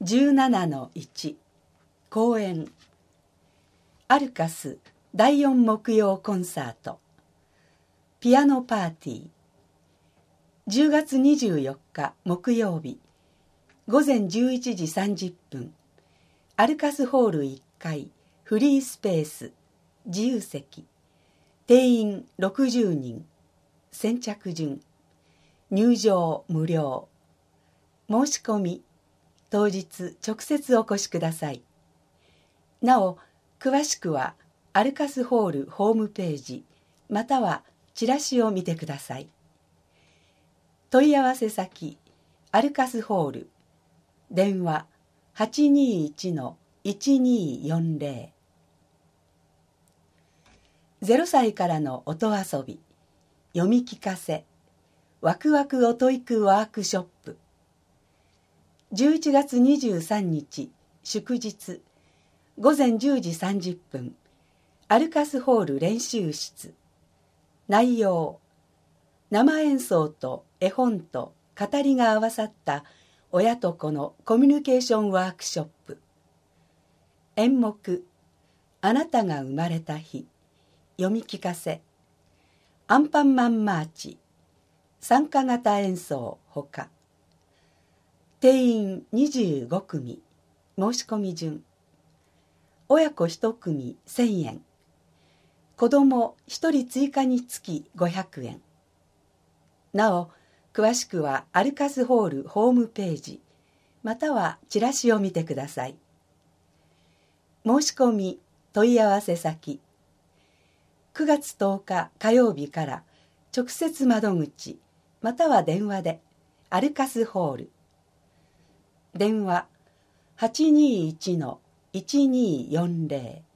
17-1 公演アルカス第4木曜コンサートピアノパーティー10月24日木曜日午前11時30分アルカスホール1階フリースペース自由席定員60人先着順入場無料申し込み当日直接お越しください。なお詳しくはアルカスホールホームページまたはチラシを見てください。問い合わせ先アルカスホール電話 821-1240 0歳からの音遊び読み聞かせワクワク音育ワークショップ11月23日祝日午前10時30分アルカスホール練習室内容生演奏と絵本と語りが合わさった親と子のコミュニケーションワークショップ演目あなたが生まれた日読み聞かせアンパンマンマーチ参加型演奏ほか定員25組申し込み順親子1組1000円子ども1人追加につき500円なお詳しくはアルカスホールホームページまたはチラシを見てください。申し込み問い合わせ先9月10日火曜日から直接窓口または電話でアルカスホール電話 821-1240